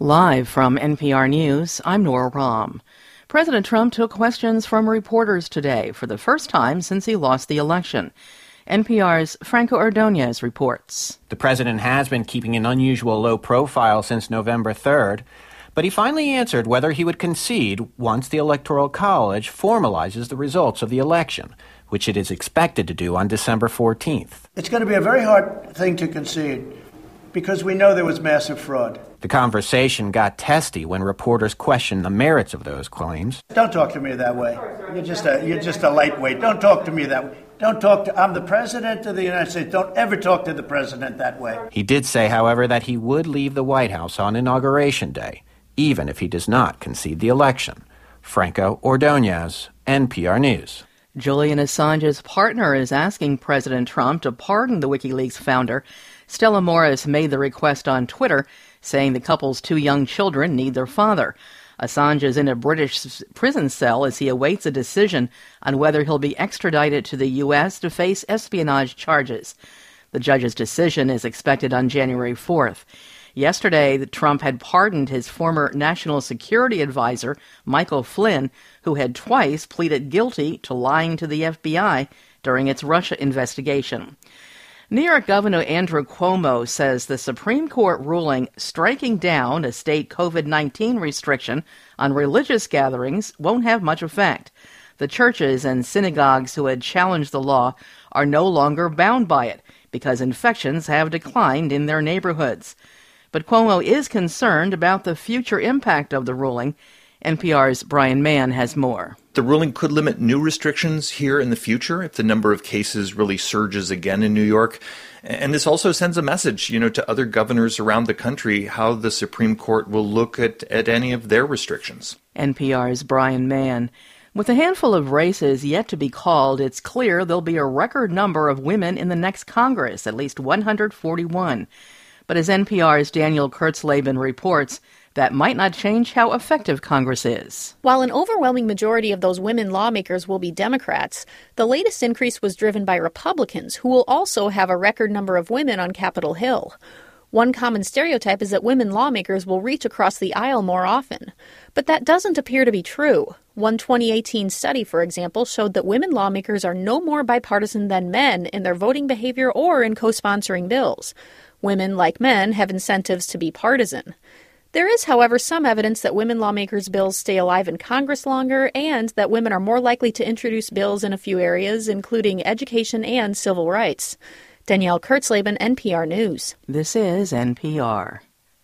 Live from NPR News, I'm Nora Rahm. President Trump took questions from reporters today for the first time since he lost the election. NPR's Franco Ordonez reports. The president has been keeping an unusual low profile since November 3rd, but he finally answered whether he would concede once the Electoral College formalizes the results of the election, which it is expected to do on December 14th. It's going to be a very hard thing to concede because we know there was massive fraud. The conversation got testy when reporters questioned the merits of those claims. Don't talk to me that way. You're just a lightweight. Don't talk to me that way. I'm the president of the United States. Don't ever talk to the president that way. He did say, however, that he would leave the White House on Inauguration Day, even if he does not concede the election. Franco Ordonez, NPR News. Julian Assange's partner is asking President Trump to pardon the WikiLeaks founder. Stella Morris made the request on Twitter, saying the couple's two young children need their father. Assange is in a British prison cell as he awaits a decision on whether he'll be extradited to the U.S. to face espionage charges. The judge's decision is expected on January 4th. Yesterday, Trump had pardoned his former national security advisor, Michael Flynn, who had twice pleaded guilty to lying to the FBI during its Russia investigation. New York Governor Andrew Cuomo says the Supreme Court ruling striking down a state COVID-19 restriction on religious gatherings won't have much effect. The churches and synagogues who had challenged the law are no longer bound by it because infections have declined in their neighborhoods. But Cuomo is concerned about the future impact of the ruling. NPR's Brian Mann has more. The ruling could limit new restrictions here in the future if the number of cases really surges again in New York. And this also sends a message, to other governors around the country how the Supreme Court will look at any of their restrictions. NPR's Brian Mann. With a handful of races yet to be called, it's clear there'll be a record number of women in the next Congress, at least 141. But as NPR's Daniel Kurtzleben reports, that might not change how effective Congress is. While an overwhelming majority of those women lawmakers will be Democrats, the latest increase was driven by Republicans, who will also have a record number of women on Capitol Hill. One common stereotype is that women lawmakers will reach across the aisle more often. But that doesn't appear to be true. One 2018 study, for example, showed that women lawmakers are no more bipartisan than men in their voting behavior or in co-sponsoring bills. Women, like men, have incentives to be partisan. There is, however, some evidence that women lawmakers' bills stay alive in Congress longer and that women are more likely to introduce bills in a few areas, including education and civil rights. Danielle Kurtzleben, NPR News. This is NPR.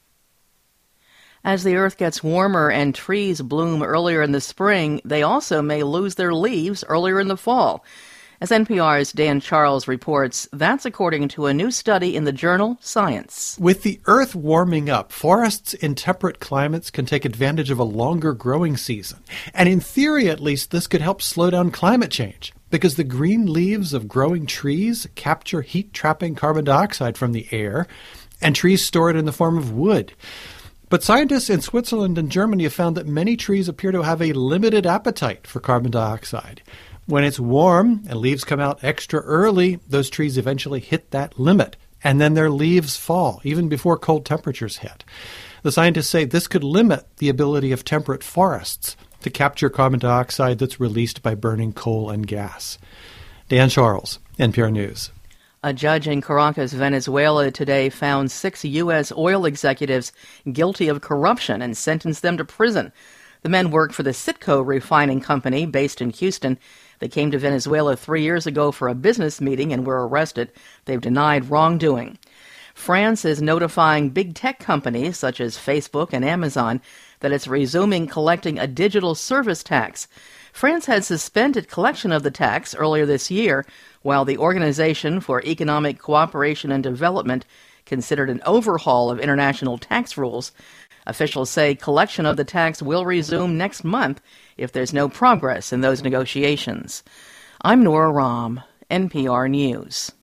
As the earth gets warmer and trees bloom earlier in the spring, they also may lose their leaves earlier in the fall. As NPR's Dan Charles reports, that's according to a new study in the journal Science. With the earth warming up, forests in temperate climates can take advantage of a longer growing season. And in theory, at least, this could help slow down climate change, because the green leaves of growing trees capture heat-trapping carbon dioxide from the air, and trees store it in the form of wood. But scientists in Switzerland and Germany have found that many trees appear to have a limited appetite for carbon dioxide. When it's warm and leaves come out extra early, those trees eventually hit that limit, and then their leaves fall, even before cold temperatures hit. The scientists say this could limit the ability of temperate forests to capture carbon dioxide that's released by burning coal and gas. Dan Charles, NPR News. A judge in Caracas, Venezuela, today found 6 U.S. oil executives guilty of corruption and sentenced them to prison. The men worked for the Citgo refining company based in Houston. They came to Venezuela 3 years ago for a business meeting and were arrested. They've denied wrongdoing. France is notifying big tech companies such as Facebook and Amazon that it's resuming collecting a digital service tax. France had suspended collection of the tax earlier this year, while the Organization for Economic Cooperation and Development considered an overhaul of international tax rules. Officials say collection of the tax will resume next month if there's no progress in those negotiations. I'm Nora Rahm, NPR News.